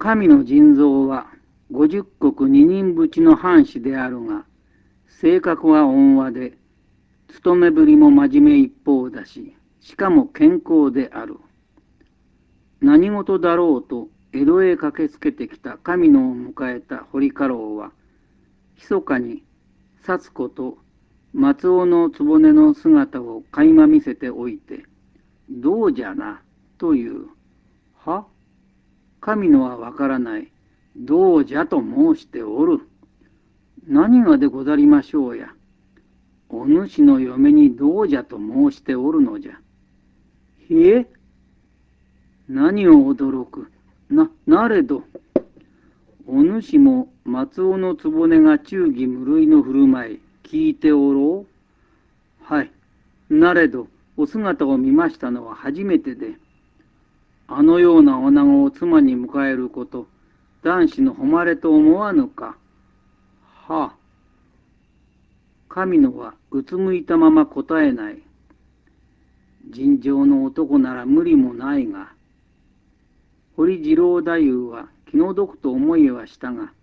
神の腎臓は50石二人扶持の藩士であるが、性格は温和で、勤めぶりも真面目一方だし、しかも健康である。何事だろうと江戸へ駆けつけてきた神野を迎えた堀家老は、密かに幸子と松尾の局の姿を垣間見せておいて、どうじゃな、という。は、神野はわからない。どうじゃと申しておる。何がでござりましょうや。お主の嫁にどうじゃと申しておるのじゃ。ひえ、何を驚く。なれど、お主も松尾の局が忠義無類の振る舞い、聞いておろう。はい。なれど、お姿を見ましたのは初めてで、あのような女子を妻に迎えること、男子の誉れと思わぬか。はあ。神野はうつむいたまま答えない。尋常の男なら無理もないが、堀次郎太夫は気の毒と思いはしたが、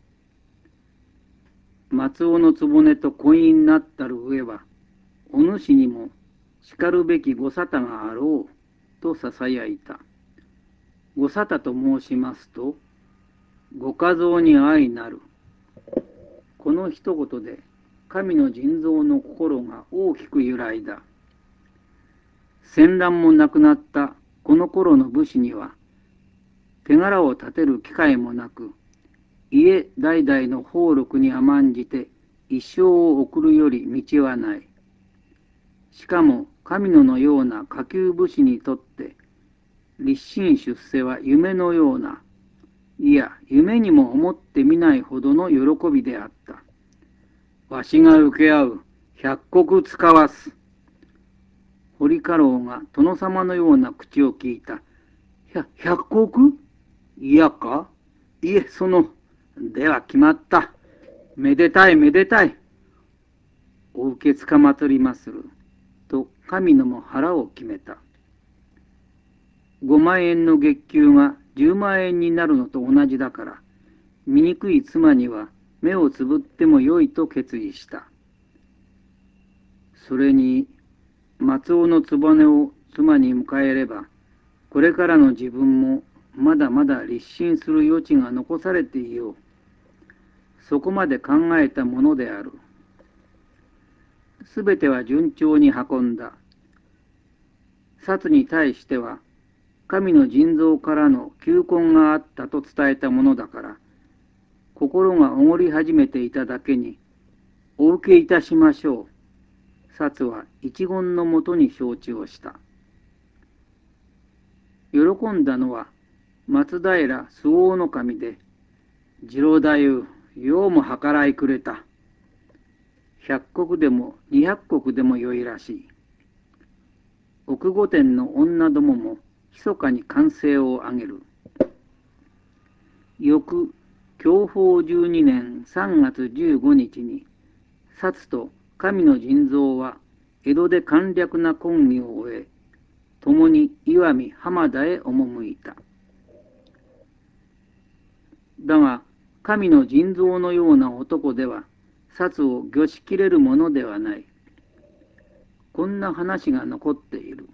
松尾の局と婚姻になったる上は、お主にもしかるべきご沙汰があろう、とささやいた。ご沙汰と申しますと、ご家蔵に相なる。この一言で、神の腎臓の心が大きく揺らいだ。戦乱もなくなったこの頃の武士には、手柄を立てる機会もなく、家代々の俸禄に甘んじて一生を送るより道はない。しかも神野のような下級武士にとって立身出世は夢のような、いや夢にも思ってみないほどの喜びであった。わしが請け合う。100石使わす。堀家老が殿様のような口を聞いた。100石？いやか？いえ、では決まった。めでたいめでたい。お受けつかまとりまする。と神野も腹を決めた。5万円の月給が10万円になるのと同じだから、醜い妻には目をつぶってもよいと決意した。それに、松尾の局を妻に迎えれば、これからの自分もまだまだ立身する余地が残されていよう。そこまで考えたものである。すべては順調に運んだ。薩に対しては、神の腎臓からの求婚があったと伝えたものだから、心がおごり始めていただけに、お受けいたしましょう。薩は一言のもとに承知をした。喜んだのは松平周防守で、次郎太夫、ようも計らいくれた。100石でも200石でもよいらしい。奥御殿の女どもも密かに歓声を上げる。翌享保12年3月15日に、薩と神の腎臓は江戸で簡略な婚儀を終え、共に石見浜田へ赴いた。だが神の腎臓のような男では薩を御しきれるものではない。こんな話が残っている。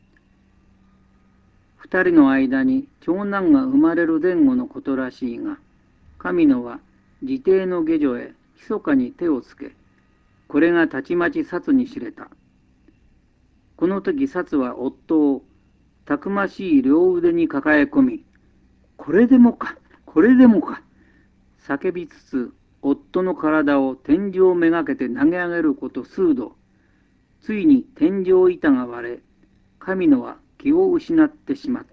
二人の間に長男が生まれる前後のことらしいが、神野は自邸の下女へ密かに手をつけ、これがたちまち薩に知れた。この時薩は夫をたくましい両腕に抱え込み、これでもか、これでもか、叫びつつ夫の体を天井めがけて投げ上げること数度、ついに天井板が割れ、神野は気を失ってしまった。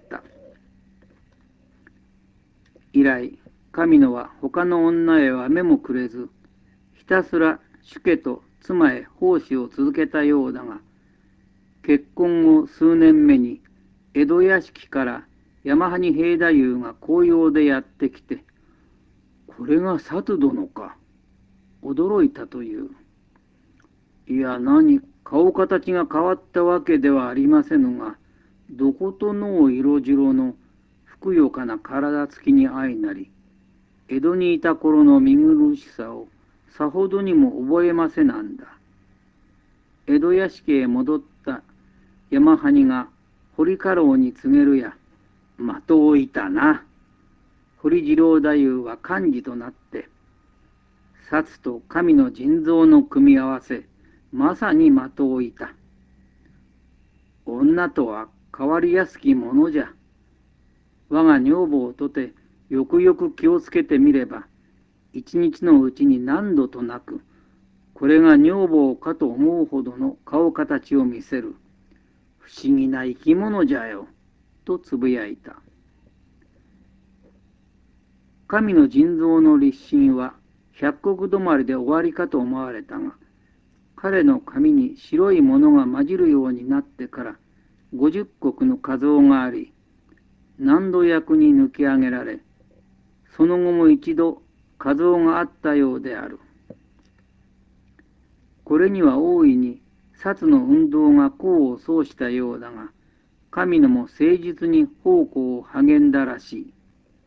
以来、神野は他の女へは目もくれず、ひたすら主家と妻へ奉仕を続けたようだが、結婚後数年目に江戸屋敷から山埴平太夫が公用でやってきて、これが薩殿か、驚いたという。いや、顔形が変わったわけではありませぬが、どことのう色白のくよかな体つきに相なり、江戸にいた頃の見苦しさをさほどにも覚えませなんだ。江戸屋敷へ戻った山埴が堀家老に告げるや、的を射たな。堀次郎太夫は幹事となって、薩と神の腎臓の組み合わせ、まさに的を射た。女とは変わりやすきものじゃ。我が女房とてよくよく気をつけてみれば、一日のうちに何度となく、これが女房かと思うほどの顔形を見せる。不思議な生き物じゃよ、とつぶやいた。神の腎臓の立身は百石止まりで終わりかと思われたが、彼の髪に白いものが混じるようになってから50石の画像があり、何度役に抜き上げられ、その後も一度画像があったようである。これには大いに薩の運動が功を奏したようだが、神野も誠実に奉公を励んだらしい。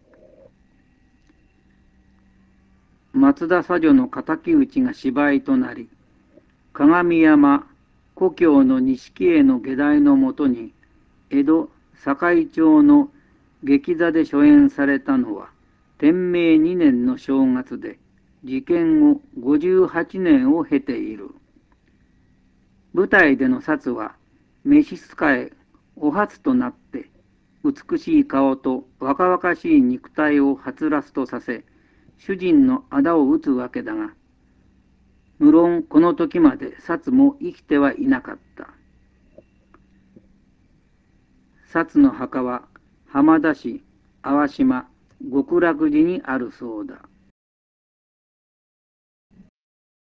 松田佐女の敵討ちが芝居となり、鏡山故郷の錦絵の下題のもとに江戸堺町の劇座で初演されたのは天明2年の正月で、事件後58年を経ている。舞台での薩は召使えお初となって美しい顔と若々しい肉体をはつらつとさせ、主人の仇を討つわけだが、無論この時まで薩も生きてはいなかった。薩の墓は浜田市淡島極楽寺にあるそうだ。